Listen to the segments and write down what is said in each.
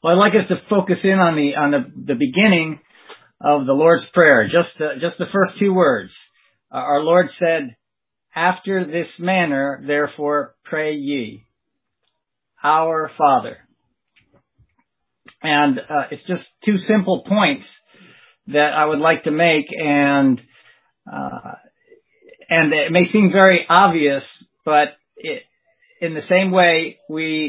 Well, I'd like us to focus in on the beginning of the Lord's Prayer, just the first two words. Our Lord said, "After this manner, therefore, pray ye, our Father." And it's just two simple points that I would like to make, and it may seem very obvious, but in the same way,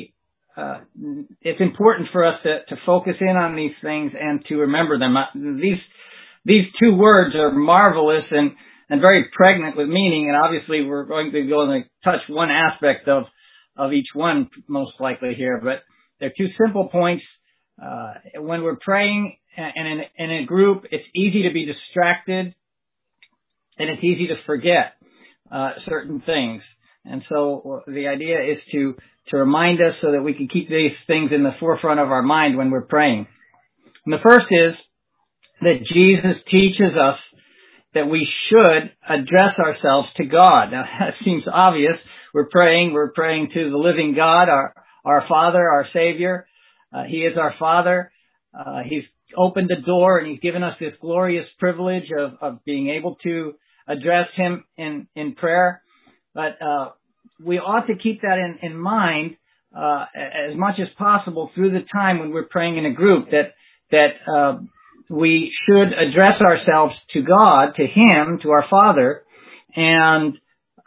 it's important for us to focus in on these things and to remember them. These two words are marvelous and very pregnant with meaning, and obviously we're going to touch one aspect of each one most likely here, but they're two simple points. When we're praying and in a group, it's easy to be distracted and it's easy to forget certain things. And so the idea is to remind us so that we can keep these things in the forefront of our mind when we're praying. And the first is that Jesus teaches us that we should address ourselves to God. Now, that seems obvious. We're praying to the living God, our Father, our Savior. He is our Father. He's opened the door and He's given us this glorious privilege of being able to address Him in prayer. But we ought to keep that in mind as much as possible through the time when we're praying in a group, that we should address ourselves to God, to Him, to our Father, and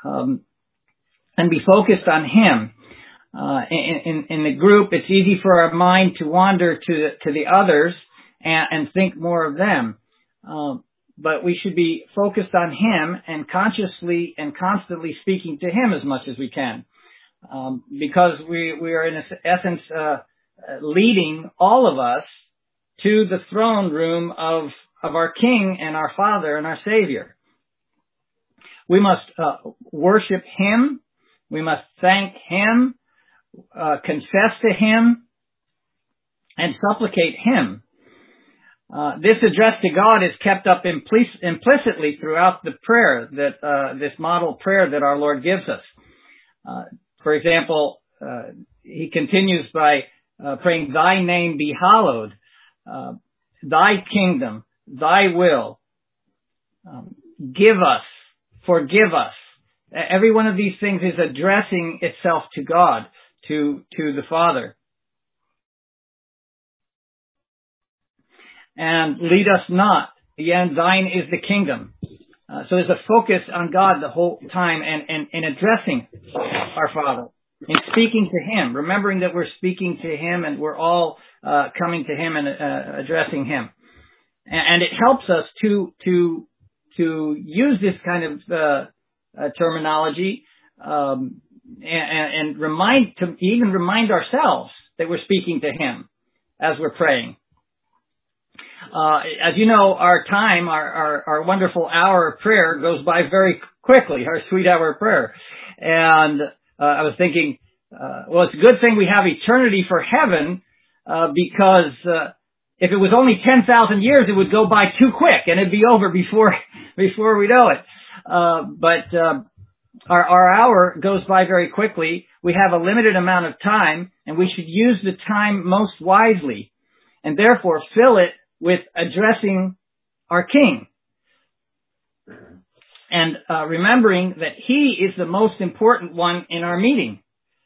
be focused on Him. In the group, it's easy for our mind to wander to the others and think more of them. But we should be focused on Him and consciously and constantly speaking to Him as much as we can. Because we are in essence leading all of us to the throne room of our King and our Father and our Savior. We must worship Him. We must thank Him, confess to Him, and supplicate Him. This address to God is kept up implicitly throughout the prayer this model prayer that our Lord gives us. For example, He continues by praying, "Thy name be hallowed, Thy kingdom, Thy will, give us, forgive us." Every one of these things is addressing itself to God, to the Father. And lead us not. Again, Thine is the kingdom. So there's a focus on God the whole time and addressing our Father and speaking to Him, remembering that we're speaking to Him and we're all coming to Him and addressing Him. And it helps us to use this kind of terminology and remind ourselves that we're speaking to Him as we're praying. As you know, our time, our wonderful hour of prayer goes by very quickly, our sweet hour of prayer. And I was thinking, well, it's a good thing we have eternity for heaven, because if it was only 10,000 years, it would go by too quick and it'd be over before we know it. But our hour goes by very quickly. We have a limited amount of time, and we should use the time most wisely, and therefore fill it with addressing our King. And remembering that He is the most important one in our meeting.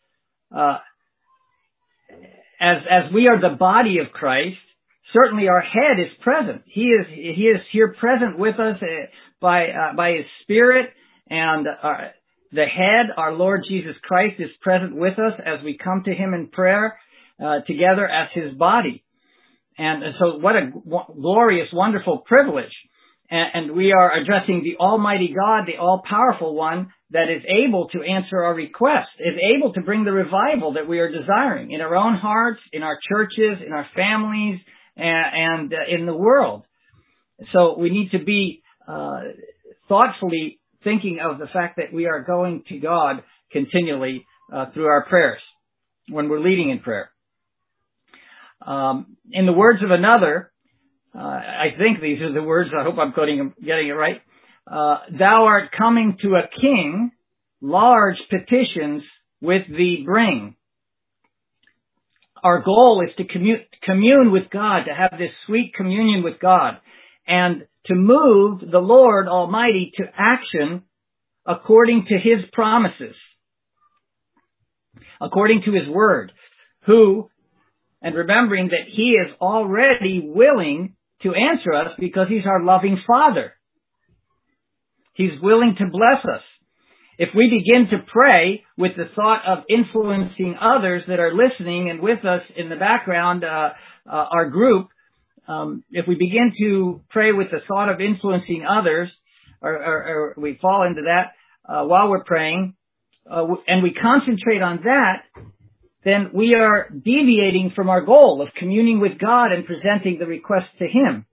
As we are the body of Christ, certainly our head is present. He is here present with us by His Spirit, and the head, our Lord Jesus Christ, is present with us as we come to Him in prayer together as His body. And so what a glorious, wonderful privilege. And we are addressing the Almighty God, the all-powerful one that is able to answer our request, is able to bring the revival that we are desiring in our own hearts, in our churches, in our families, and in the world. So we need to be thoughtfully thinking of the fact that we are going to God continually through our prayers when we're leading in prayer. In the words of another, I think these are the words, I hope I'm getting it right. Thou art coming to a king, large petitions with thee bring. our goal is to commune with God, to have this sweet communion with God, and to move the Lord Almighty to action according to His promises, according to His word, and remembering that He is already willing to answer us because He's our loving Father. He's willing to bless us. If we begin to pray with the thought of influencing others that are listening and with us in the background, our group, if we begin to pray with the thought of influencing others, or we fall into that while we're praying, and we concentrate on that, then we are deviating from our goal of communing with God and presenting the request to Him.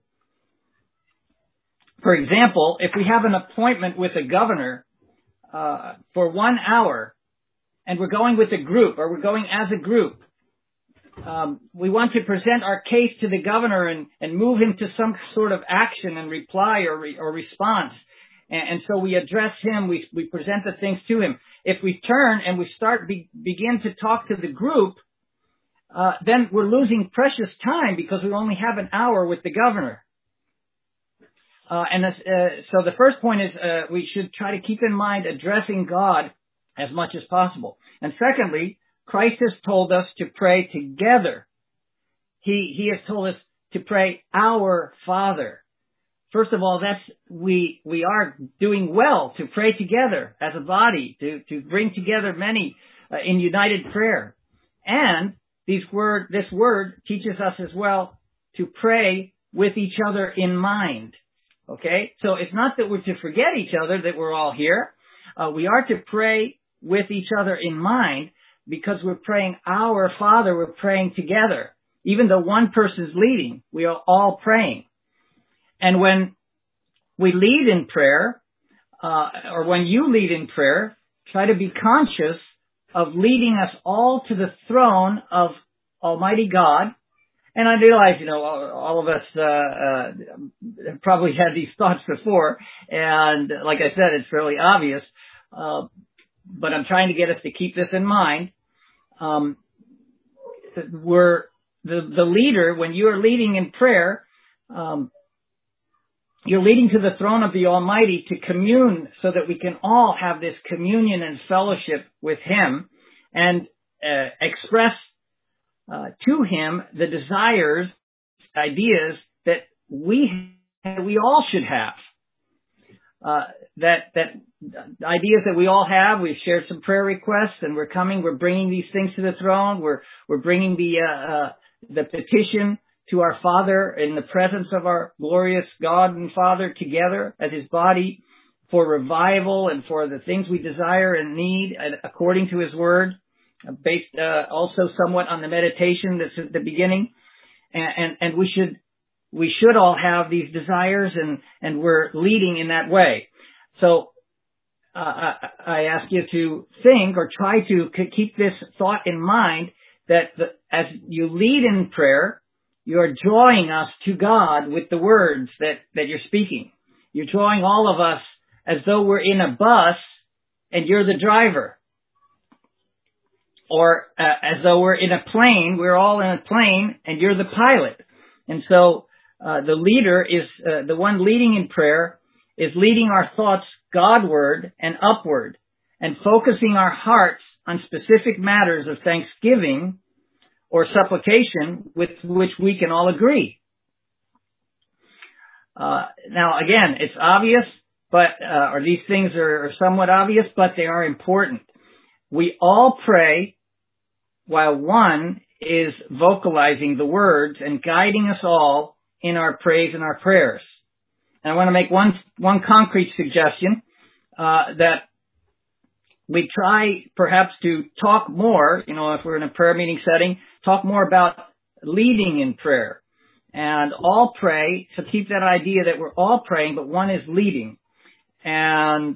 For example, if we have an appointment with a governor for 1 hour, and we're going with a group, or we're going as a group, we want to present our case to the governor and move him to some sort of action and reply or response. And so we address him, we present the things to him. If we turn and we begin to talk to the group, then we're losing precious time because we only have an hour with the governor. So the first point is we should try to keep in mind addressing God as much as possible. And secondly, Christ has told us to pray together. He has told us to pray our Father. First of all, we are doing well to pray together as a body, to bring together many in united prayer. And this word teaches us as well to pray with each other in mind. Okay? So it's not that we're to forget each other, that we're all here. We are to pray with each other in mind because we're praying our Father, we're praying together. Even though one person's leading, we are all praying. And when we lead in prayer, or when you lead in prayer, try to be conscious of leading us all to the throne of Almighty God. And I realize, all of us probably had these thoughts before, and like I said, it's fairly obvious, but I'm trying to get us to keep this in mind. We're the leader, when you are leading in prayer, you're leading to the throne of the Almighty to commune so that we can all have this communion and fellowship with Him and express to Him the desires, ideas that we all should have. That ideas that we all have. We've shared some prayer requests, and we're bringing these things to the throne. We're bringing the petition to our Father in the presence of our glorious God and Father together as His body for revival and for the things we desire and need according to His Word, based also somewhat on the meditation that's at the beginning. And we should all have these desires, and we're leading in that way. So I ask you to think or try to keep this thought in mind that as you lead in prayer, you're drawing us to God with the words that you're speaking. You're drawing all of us as though we're in a bus and you're the driver. Or as though we're in a plane, we're all in a plane and you're the pilot. And so the leader is, the one leading in prayer is leading our thoughts Godward and upward and focusing our hearts on specific matters of thanksgiving or supplication with which we can all agree. Now, again, it's obvious, or these things are somewhat obvious, but they are important. We all pray while one is vocalizing the words and guiding us all in our praise and our prayers. And I want to make one concrete suggestion, that we try perhaps to talk more, if we're in a prayer meeting setting, talk more about leading in prayer. And all pray, so keep that idea that we're all praying, but one is leading. And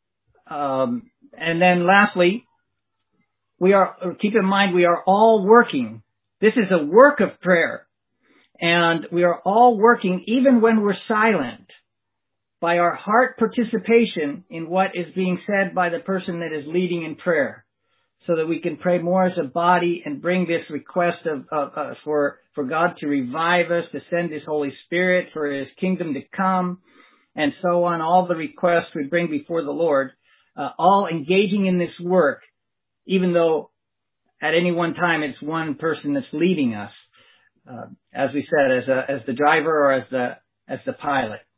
then lastly, keep in mind we are all working. This is a work of prayer. And we are all working even when we're silent by our heart participation in what is being said by the person that is leading in prayer. so that we can pray more as a body and bring this request for God to revive us, to send His Holy Spirit, for His kingdom to come, and so on. All the requests we bring before the Lord, all engaging in this work, even though at any one time it's one person that's leading us, as we said, as the driver or as the pilot.